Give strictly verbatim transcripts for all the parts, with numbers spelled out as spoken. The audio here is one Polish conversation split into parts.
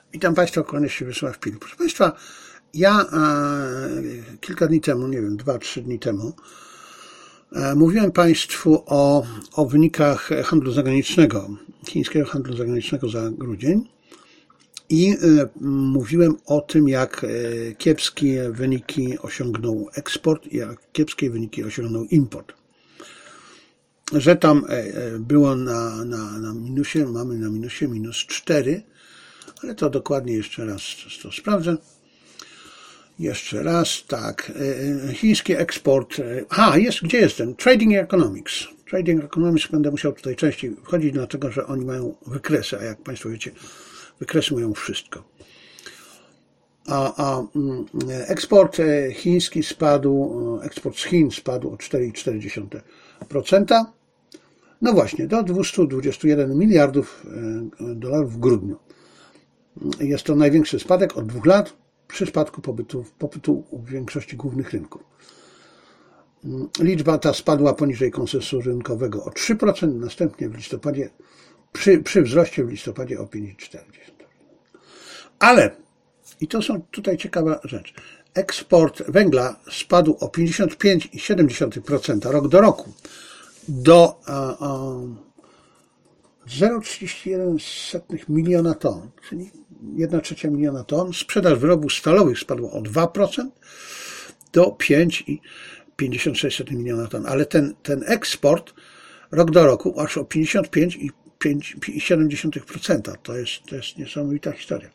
Witam Państwa, kłania się Wiesław Pil. Proszę Państwa, ja e, kilka dni temu, nie wiem, dwa, trzy dni temu, e, mówiłem Państwu o, o wynikach handlu zagranicznego, chińskiego handlu zagranicznego za grudzień i e, mówiłem o tym, jak e, kiepskie wyniki osiągnął eksport i jak kiepskie wyniki osiągnął import. Że tam e, było na, na, na minusie, mamy na minusie minus cztery, ale to dokładnie jeszcze raz to sprawdzę. Jeszcze raz, tak. Chiński eksport. A, jest, gdzie jestem? Trading Economics. Trading Economics będę musiał tutaj częściej wchodzić, dlatego że oni mają wykresy, a jak Państwo wiecie, wykresy mają wszystko. A, a eksport chiński spadł, eksport z Chin spadł o cztery przecinek cztery procent. No właśnie, do dwieście dwadzieścia jeden miliardów dolarów w grudniu. Jest to największy spadek od dwóch lat przy spadku popytu, popytu w większości głównych rynków. Liczba ta spadła poniżej konsensusu rynkowego o trzy procent, następnie w listopadzie, przy, przy wzroście w listopadzie o pięć przecinek cztery procent. Ale, i to są tutaj ciekawa rzecz, eksport węgla spadł o pięćdziesiąt pięć przecinek siedem procent rok do roku do a, a, zero przecinek trzydzieści jeden miliona ton, czyli jedna trzecia miliona ton. Sprzedaż wyrobów stalowych spadła o dwa procent do pięć przecinek pięćdziesiąt sześć miliona ton, ale ten, ten eksport rok do roku aż o pięćdziesiąt pięć przecinek siedem procent. To jest, to jest niesamowita historia.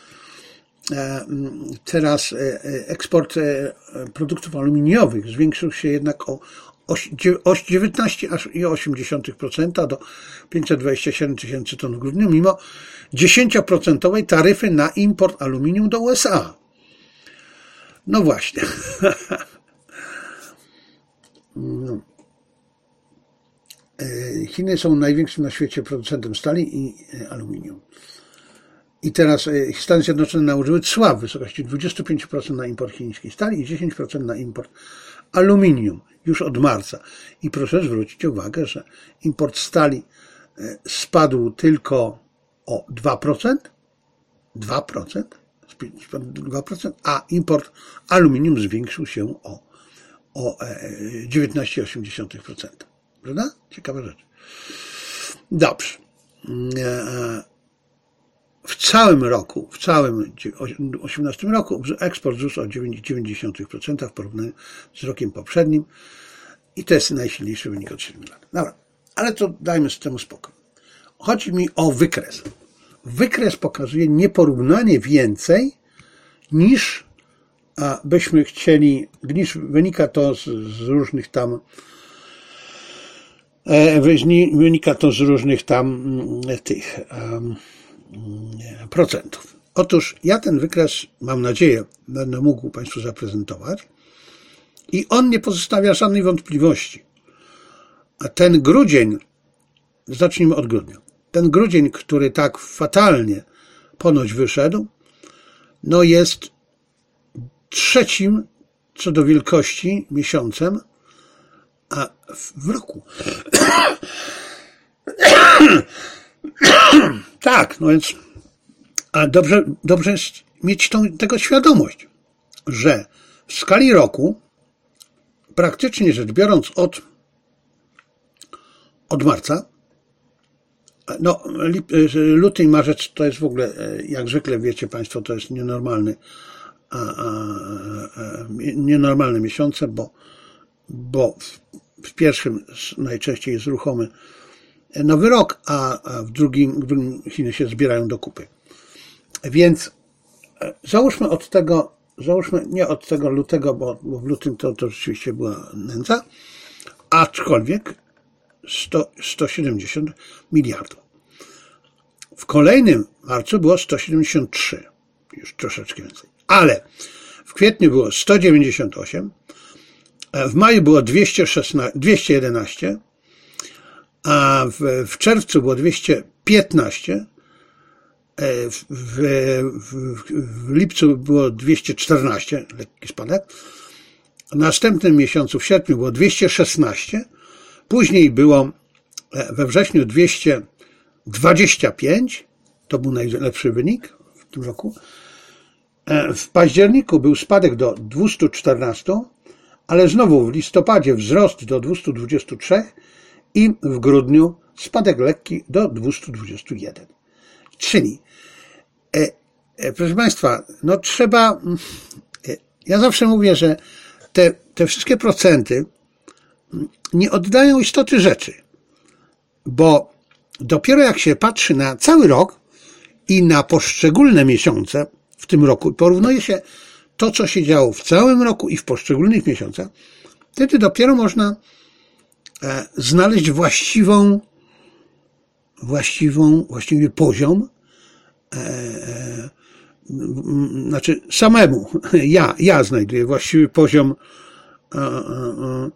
Teraz eksport produktów aluminiowych zwiększył się jednak o dziewiętnaście przecinek osiem procent do pięćset dwadzieścia siedem tysięcy ton w grudniu, mimo dziesięcioprocentowej taryfy na import aluminium do U S A. No właśnie. Chiny są największym na świecie producentem stali i aluminium. I teraz Stany Zjednoczone nałożyły cła w wysokości dwadzieścia pięć procent na import chińskiej stali i dziesięć procent na import aluminium już od marca. I proszę zwrócić uwagę, że import stali spadł tylko o dwa procent, dwa procent, dwa procent, a import aluminium zwiększył się o, o dziewiętnaście przecinek osiem procent. Prawda? Ciekawa rzecz. Dobrze. W całym roku, w całym osiemnastym roku eksport wzrósł o dziewięć przecinek dziewięć procent w porównaniu z rokiem poprzednim i to jest najsilniejszy wynik od siedmiu lat. Dobra, ale to dajmy z temu spokój. Chodzi mi o wykres. Wykres pokazuje nieporównanie więcej niż byśmy chcieli, niż wynika to z, z różnych tam wynika to z różnych tam tych um, procentów. Otóż ja ten wykres, mam nadzieję, będę mógł Państwu zaprezentować i on nie pozostawia żadnej wątpliwości. A ten grudzień, zacznijmy od grudnia, ten grudzień, który tak fatalnie ponoć wyszedł, no jest trzecim co do wielkości miesiącem a w roku. Tak, no więc a dobrze, dobrze jest mieć tą, tego świadomość, że w skali roku, praktycznie rzecz biorąc od, od marca, no luty i marzec to jest w ogóle, jak zwykle wiecie Państwo, to jest nienormalny, a, a, a, nienormalne miesiące, bo, bo w, w pierwszym najczęściej jest ruchomy nowy rok, a w drugim, w drugim Chiny się zbierają do kupy. Więc załóżmy od tego, załóżmy nie od tego lutego, bo, bo w lutym to, to rzeczywiście była nędza, aczkolwiek sto, sto siedemdziesiąt miliardów. W kolejnym marcu było sto siedemdziesiąt trzy, już troszeczkę więcej. Ale w kwietniu było sto dziewięćdziesiąt osiem, w maju było dwieście szesnaście, dwieście jedenaście, a w, w czerwcu było dwieście piętnaście, w, w, w, w lipcu było dwieście czternaście, lekki spadek, w następnym miesiącu, w sierpniu było dwieście szesnaście, później było we wrześniu dwieście dwadzieścia pięć, to był najlepszy wynik tym roku. W październiku był spadek do dwieście czternaście, ale znowu w listopadzie wzrost do dwieście dwadzieścia trzy i w grudniu spadek lekki do dwieście dwadzieścia jeden. Czyli, e, e, proszę Państwa, no trzeba, e, ja zawsze mówię, że te, te wszystkie procenty nie oddają istoty rzeczy, bo dopiero jak się patrzy na cały rok i na poszczególne miesiące w tym roku, porównuje się to, co się działo w całym roku i w poszczególnych miesiącach, wtedy dopiero można e, znaleźć właściwą, właściwą, właściwy poziom, e, e, znaczy samemu, ja, ja znajduję właściwy poziom e, e,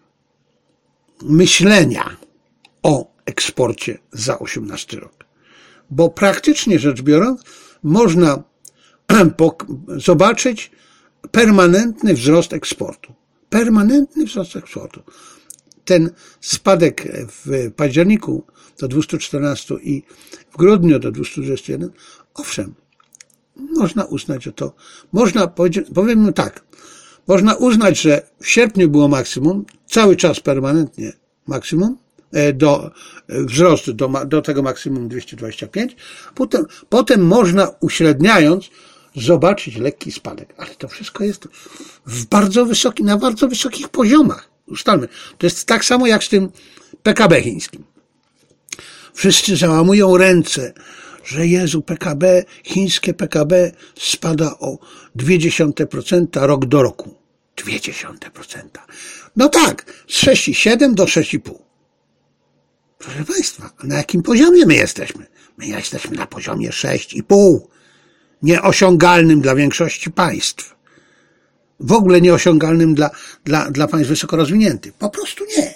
myślenia o eksporcie za osiemnasty rok. Bo praktycznie rzecz biorąc, można zobaczyć permanentny wzrost eksportu. Permanentny wzrost eksportu. Ten spadek w październiku do dwieście czternaście i w grudniu do dwieście dwadzieścia jeden, owszem, można uznać, że to, można powiedzieć, powiem tak, można uznać, że w sierpniu było maksimum, cały czas permanentnie maksimum, do wzrostu do, do tego maksimum dwieście dwadzieścia pięć, potem, potem można uśredniając zobaczyć lekki spadek, ale to wszystko jest w bardzo wysoki, na bardzo wysokich poziomach. Ustalmy. To jest tak samo jak z tym P K B chińskim. Wszyscy załamują ręce, że Jezu, P K B, chińskie P K B spada o zero przecinek dwa procent rok do roku. zero przecinek dwa procent. No tak, z sześć przecinek siedem do sześć przecinek pięć. Proszę Państwa, na jakim poziomie my jesteśmy? My jesteśmy na poziomie sześć przecinek pięć. Nieosiągalnym dla większości państw. W ogóle nieosiągalnym dla, dla, dla państw wysoko rozwiniętych. Po prostu nie.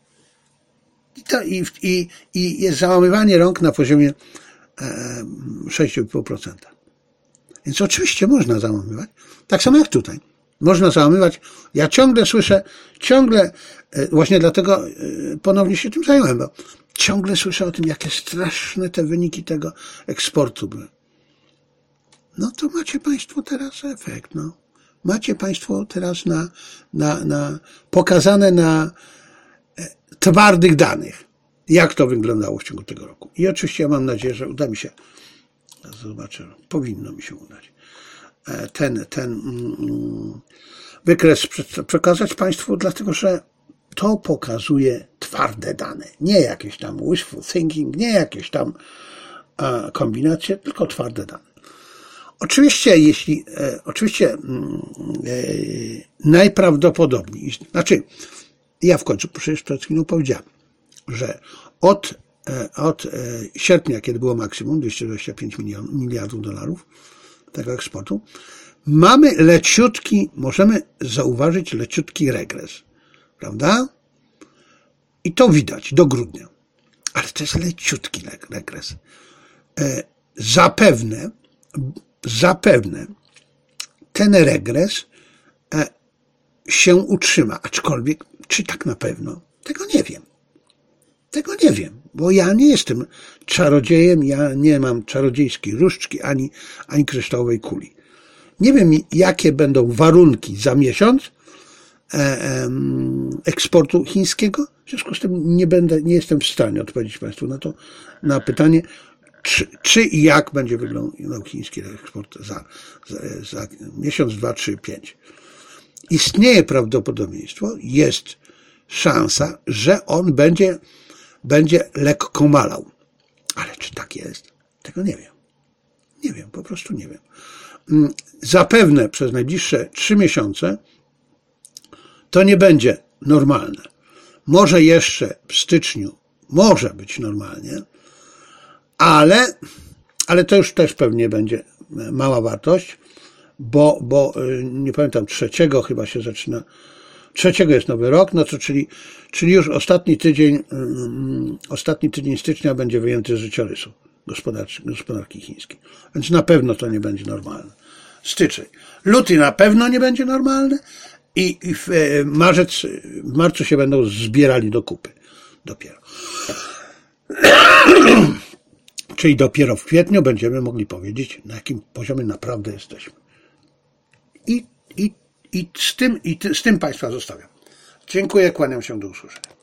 I, to, i, i, i jest załamywanie rąk na poziomie e, sześć przecinek pięć procent. Więc oczywiście można załamywać. Tak samo jak tutaj. Można załamywać. Ja ciągle słyszę, ciągle, e, właśnie dlatego e, ponownie się tym zająłem, bo ciągle słyszę o tym, jakie straszne te wyniki tego eksportu były. No to macie Państwo teraz efekt, no. Macie Państwo teraz na, na, na, pokazane na e, twardych danych, jak to wyglądało w ciągu tego roku. I oczywiście ja mam nadzieję, że uda mi się, zobaczę, powinno mi się udać, e, ten, ten mm, wykres przekazać Państwu, dlatego że to pokazuje twarde dane, nie jakieś tam wishful thinking, nie jakieś tam e, kombinacje, tylko twarde dane. Oczywiście, jeśli, e, oczywiście e, najprawdopodobniej, znaczy, ja w końcu przecież przed chwilą powiedziałem, że od, e, od e, sierpnia, kiedy było maksimum, dwieście dwadzieścia pięć miliardów dolarów tego eksportu, mamy leciutki, możemy zauważyć leciutki regres, prawda? I to widać do grudnia. Ale to jest leciutki regres. E, zapewne, Zapewne ten regres się utrzyma, aczkolwiek czy tak na pewno? Tego nie wiem. Tego nie wiem, bo ja nie jestem czarodziejem, ja nie mam czarodziejskiej różdżki ani, ani kryształowej kuli. Nie wiem, jakie będą warunki za miesiąc eksportu chińskiego, w związku z tym nie będę, nie jestem w stanie odpowiedzieć Państwu na to, na pytanie, Czy, czy i jak będzie wyglądał chiński eksport za, za, za miesiąc, dwa, trzy, pięć. Istnieje prawdopodobieństwo, jest szansa, że on będzie, będzie lekko malał. Ale czy tak jest? Tego nie wiem. Nie wiem, po prostu nie wiem. Zapewne przez najbliższe trzy miesiące to nie będzie normalne. Może jeszcze w styczniu może być normalnie, Ale, ale to już też pewnie będzie mała wartość, bo, bo nie pamiętam, trzeciego chyba się zaczyna, trzeciego jest nowy rok, no to czyli, czyli już ostatni tydzień, ostatni tydzień stycznia będzie wyjęty z życiorysu gospodarki chińskiej. Więc na pewno to nie będzie normalne. Styczeń. Luty na pewno nie będzie normalny i w marzec, w marcu się będą zbierali do kupy dopiero. Czyli dopiero w kwietniu będziemy mogli powiedzieć, na jakim poziomie naprawdę jesteśmy. I, i, i, z, tym, i ty, z tym Państwa zostawiam. Dziękuję, kłaniam się, do usłyszenia.